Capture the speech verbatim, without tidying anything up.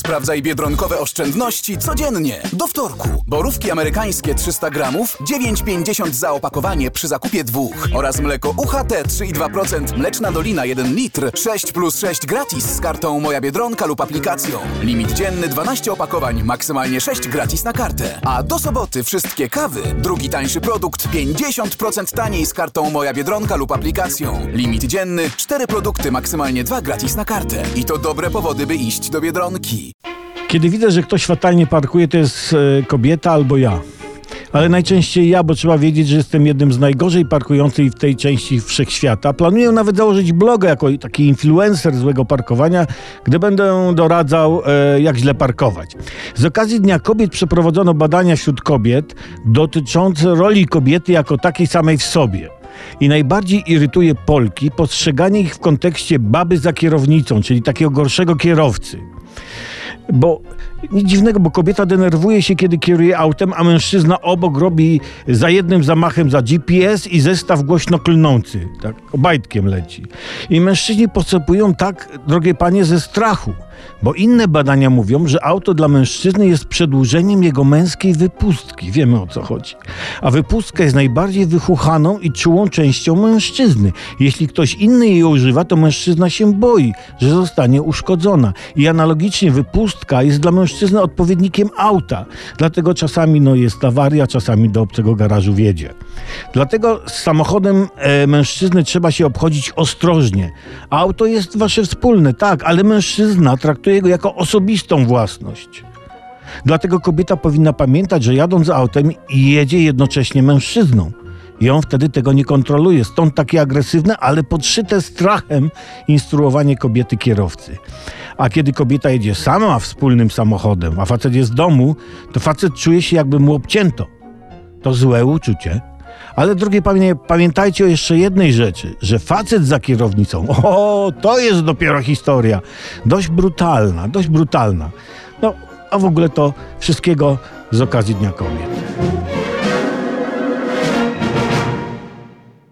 Sprawdzaj biedronkowe oszczędności codziennie. Do wtorku. Borówki amerykańskie trzysta gramów, dziewięć pięćdziesiąt za opakowanie przy zakupie dwóch. Oraz mleko U H T trzy i dwa procent, mleczna dolina jeden litr, sześć plus sześć gratis z kartą Moja Biedronka lub aplikacją. Limit dzienny dwanaście opakowań, maksymalnie sześć gratis na kartę. A do soboty wszystkie kawy, drugi tańszy produkt pięćdziesiąt procent taniej z kartą Moja Biedronka lub aplikacją. Limit dzienny cztery produkty, maksymalnie dwa gratis na kartę. I to dobre powody, by iść do Biedronki. Kiedy widzę, że ktoś fatalnie parkuje, to jest e, kobieta albo ja. Ale najczęściej ja, bo trzeba wiedzieć, że jestem jednym z najgorzej parkujących w tej części wszechświata. Planuję nawet założyć bloga jako taki influencer złego parkowania, gdy będę doradzał, e, jak źle parkować. Z okazji Dnia Kobiet przeprowadzono badania wśród kobiet dotyczące roli kobiety jako takiej samej w sobie. I najbardziej irytuje Polki postrzeganie ich w kontekście baby za kierownicą, czyli takiego gorszego kierowcy. Bo nic dziwnego, bo kobieta denerwuje się, kiedy kieruje autem, a mężczyzna obok robi za jednym zamachem za G P S i zestaw głośno klnący. Tak, obajtkiem leci. I mężczyźni postępują tak, drogie panie, ze strachu. Bo inne badania mówią, że auto dla mężczyzny jest przedłużeniem jego męskiej wypustki. Wiemy, o co chodzi. A wypustka jest najbardziej wychuchaną i czułą częścią mężczyzny. Jeśli ktoś inny jej używa, to mężczyzna się boi, że zostanie uszkodzona. I analogicznie wypustka jest dla mężczyzny odpowiednikiem auta. Dlatego czasami no, jest awaria, czasami do obcego garażu wjedzie. Dlatego z samochodem e, mężczyzny trzeba się obchodzić ostrożnie. Auto jest wasze wspólne, tak, ale mężczyzna traktuje go jako osobistą własność. Dlatego kobieta powinna pamiętać, że jadąc autem jedzie jednocześnie mężczyzną. I on wtedy tego nie kontroluje. Stąd takie agresywne, ale podszyte strachem instruowanie kobiety kierowcy. A kiedy kobieta jedzie sama wspólnym samochodem, a facet jest w domu, to facet czuje się, jakby mu obcięto. To złe uczucie. Ale drogie panie, pamiętajcie o jeszcze jednej rzeczy, że facet za kierownicą, o, to jest dopiero historia. Dość brutalna, dość brutalna. No, a w ogóle to wszystkiego z okazji Dnia Kobiet.